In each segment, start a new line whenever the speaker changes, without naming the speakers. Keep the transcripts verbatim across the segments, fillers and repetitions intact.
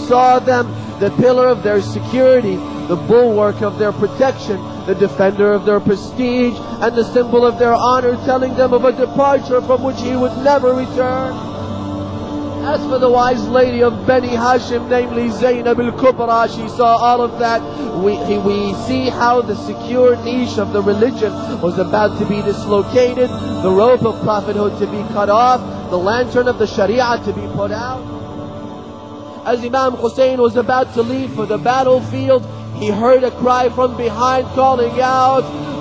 saw them, the pillar of their security, the bulwark of their protection, the defender of their prestige, and the symbol of their honor, telling them of a departure from which he would never return. As for the wise lady of Bani Hashim, namely Zaynab al-Kubra, she saw all of that. We, we see how the secure niche of the religion was about to be dislocated, the rope of prophethood to be cut off, the lantern of the Sharia to be put out. As Imam Hussein was about to leave for the battlefield, he heard a cry from behind calling out,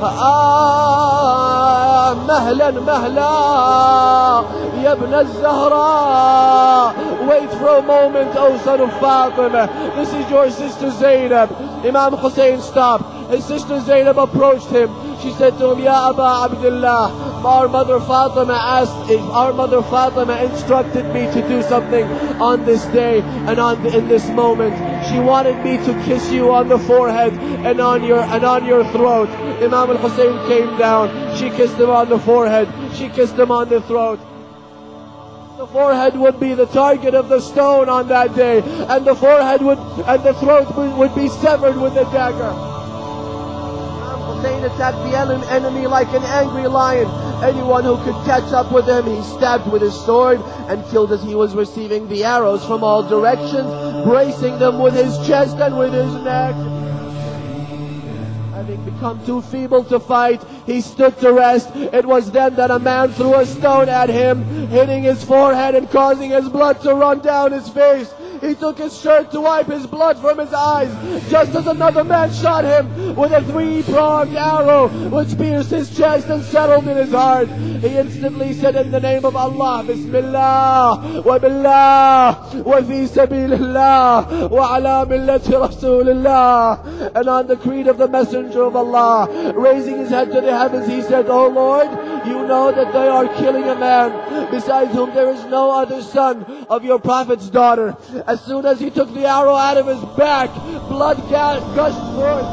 Ah, mahlan mahla, ya ibn al-Zahra. Wait for a moment, O son of Fatima. This is your sister Zaynab. Imam Hussein stopped. His sister Zaynab approached him. She said to him, Ya Aba Abdullah, our mother Fatima asked, if our mother Fatima instructed me to do something on this day and on the, in this moment. She wanted me to kiss you on the forehead and on your and on your throat. Imam al-Hussein came down. She kissed him on the forehead. She kissed him on the throat. The forehead would be the target of the stone on that day, and the forehead would and the throat would, would be severed with a dagger. Hussein attacked the enemy like an angry lion. Anyone who could catch up with him, he stabbed with his sword and killed as he was receiving the arrows from all directions, bracing them with his chest and with his neck. Having become too feeble to fight, he stood to rest. It was then that a man threw a stone at him, hitting his forehead and causing his blood to run down his face. He took his shirt to wipe his blood from his eyes, just as another man shot him with a three-pronged arrow, which pierced his chest and settled in his heart. He instantly said, in the name of Allah, Bismillah, wa billah, wa fi sabilillah, wa ala millati Rasulillah. And on the creed of the Messenger of Allah, raising his head to the heavens, he said, O Lord, you know that they are killing a man, besides whom there is no other son of your Prophet's daughter. As soon as he took the arrow out of his back, blood gushed forth,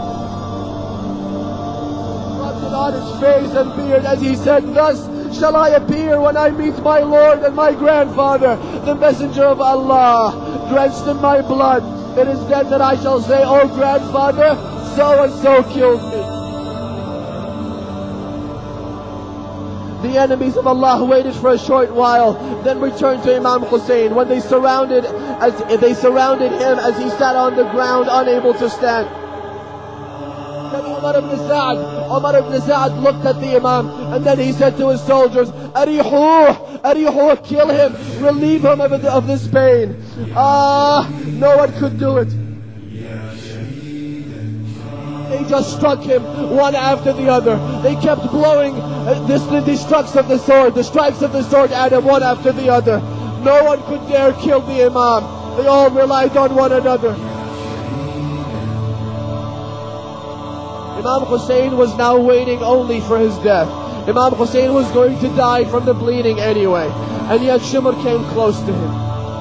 rubbed on his face and beard, as he said, thus shall I appear when I meet my Lord and my grandfather, the Messenger of Allah, drenched in my blood. It is then that I shall say, O grandfather, so and so killed me. The enemies of Allah waited for a short while, then returned to Imam Hussein. When they surrounded, as they surrounded him as he sat on the ground, unable to stand. Then Umar ibn Sa'd, Umar ibn Sa'd looked at the Imam, and then he said to his soldiers, Arihuh, Arihuh, kill him, relieve him of, of this pain. Ah, no one could do it. They just struck him one after the other. They kept blowing uh, this, the, the strokes of the sword, the strikes of the sword at him one after the other. No one could dare kill the Imam. They all relied on one another. Imam Hussein was now waiting only for his death. Imam Hussein was going to die from the bleeding anyway. And yet Shimr came close to him.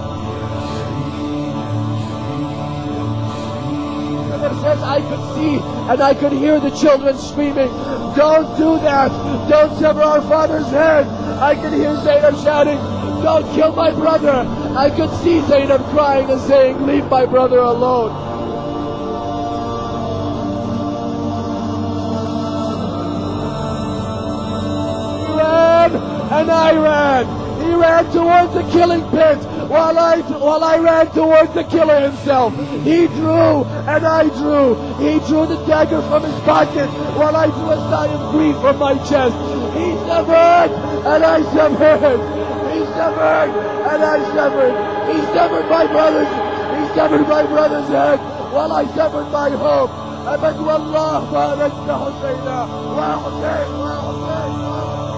Says, I could see and I could hear the children screaming, don't do that, don't sever our father's head. I could hear Zaynab shouting, don't kill my brother. I could see Zaynab crying and saying, leave my brother alone. He ran and I ran. He ran towards the killing pit, while I, while I ran towards the killer himself. He drew, and I drew. He drew the dagger from his pocket, while I drew a sigh of grief from my chest. He severed, and I severed. He severed, and I severed. He severed my brother's, he severed my brother's head, while I severed my hope. أبد والله ما نجد حسينا وحسين وحسين.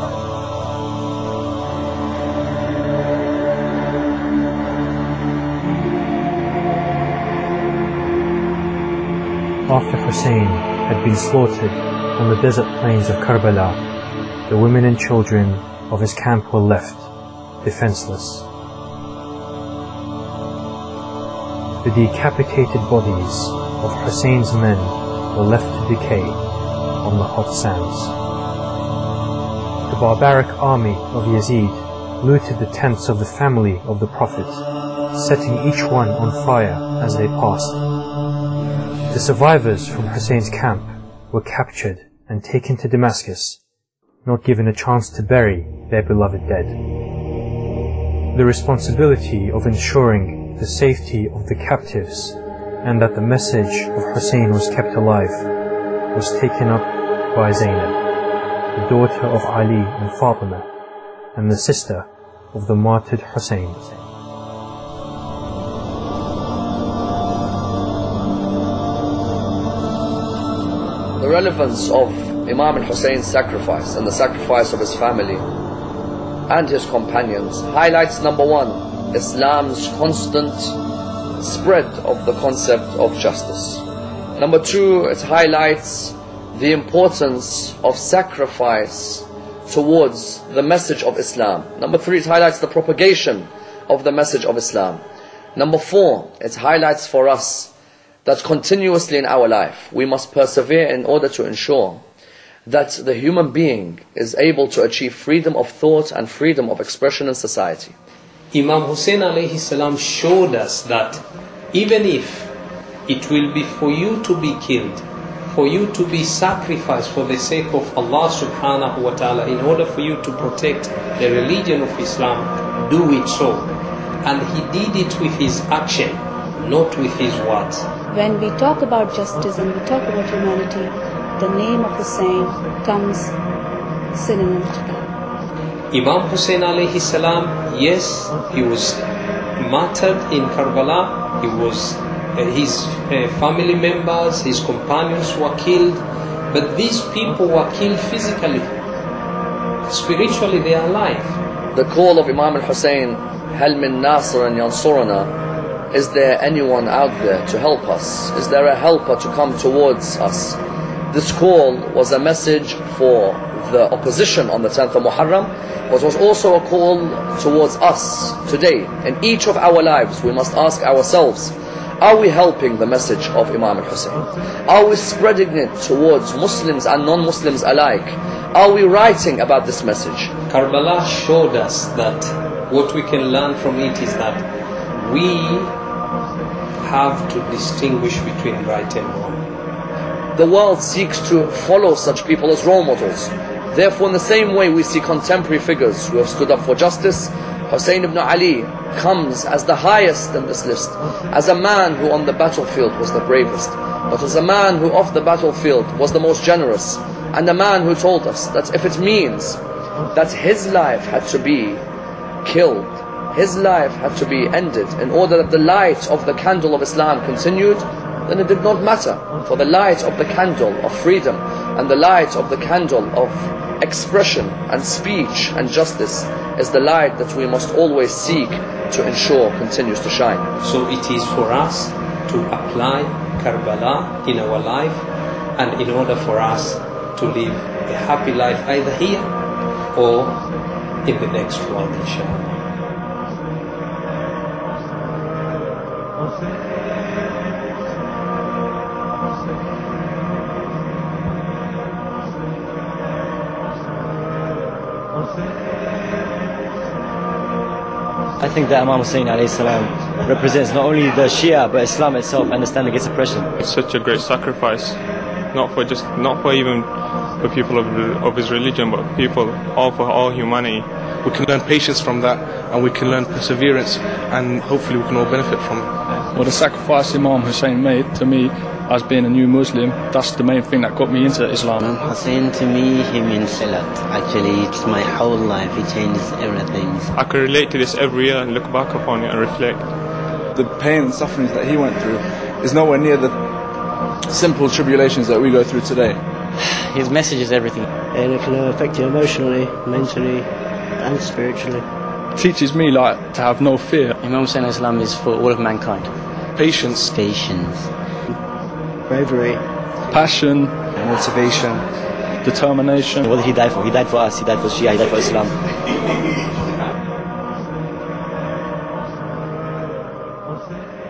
After Hussein had been slaughtered on the desert plains of Karbala, the women and children of his camp were left defenseless. The decapitated bodies of Hussein's men were left to decay on the hot sands. The barbaric army of Yazid looted the tents of the family of the Prophet, setting each one on fire as they passed. The survivors from Hussein's camp were captured and taken to Damascus, not given a chance to bury their beloved dead. The responsibility of ensuring the safety of the captives and that the message of Hussein was kept alive was taken up by Zainab, the daughter of Ali and Fatima, and the sister of the martyred Hussein.
The relevance of Imam al-Hussein's sacrifice and the sacrifice of his family and his companions highlights, number one, Islam's constant spread of the concept of justice. Number two, it highlights the importance of sacrifice towards the message of Islam. Number three, it highlights the propagation of the message of Islam. Number four, it highlights for us that continuously in our life we must persevere in order to ensure that the human being is able to achieve freedom of thought and freedom of expression in society.
Imam Hussein alayhi salam showed us that even if it will be for you to be killed, for you to be sacrificed for the sake of Allah subhanahu wa ta'ala, in order for you to protect the religion of Islam, do it so. And he did it with his action, not with his words.
When we talk about justice and we talk about humanity, the name of Hussein comes synonym to that.
Imam Hussein alayhi salam, yes, he was martyred in Karbala. He was uh, his uh, family members, his companions were killed, but these people were killed physically. Spiritually, they are alive.
The call of Imam al-Hussein, Hal min Nasirin yansurana, is there anyone out there to help us? Is there a helper to come towards us? This call was a message for the opposition on the tenth of Muharram, but was also a call towards us today. In each of our lives we must ask ourselves, are we helping the message of Imam al-Hussein? Are we spreading it towards Muslims and non-Muslims alike? Are we writing about this message?
Karbala showed us that what we can learn from it is that we have to distinguish between right and wrong.
The world seeks to follow such people as role models. Therefore, in the same way we see contemporary figures who have stood up for justice, Hussein ibn Ali comes as the highest in this list, as a man who on the battlefield was the bravest, but as a man who off the battlefield was the most generous, and a man who told us that if it means that his life had to be killed, his life had to be ended in order that the light of the candle of Islam continued, then it did not matter, for the light of the candle of freedom and the light of the candle of expression and speech and justice is the light that we must always seek to ensure continues to shine.
So it is for us to apply Karbala in our life, and in order for us to live a happy life either here or in the next world, inshallah.
I think that Imam Hussein alayhi salam represents not only the Shia but Islam itself and standing against oppression.
It's such a great sacrifice, not for just, not for even the people of, of his religion, but people, all for all humanity.
We can learn patience from that, and we can learn perseverance, and hopefully we can all benefit from it.
Well, the sacrifice Imam Hussein made, to me, as being a new Muslim, that's the main thing that got me into Islam.
Imam Hussein, to me, he means a lot. Actually, it's my whole life. He changes everything.
I can relate to this every year and look back upon it and reflect.
The pain and sufferings that he went through is nowhere near the simple tribulations that we go through today.
His message is everything.
And it can affect you emotionally, mentally, and spiritually.
It teaches me like to have no fear.
Imam Hussein Islam is for all of mankind.
Patience.
Patience.
Bravery.
Passion.
Motivation.
Determination.
What did he die for? He died for us, he died for Shia, he died for Islam.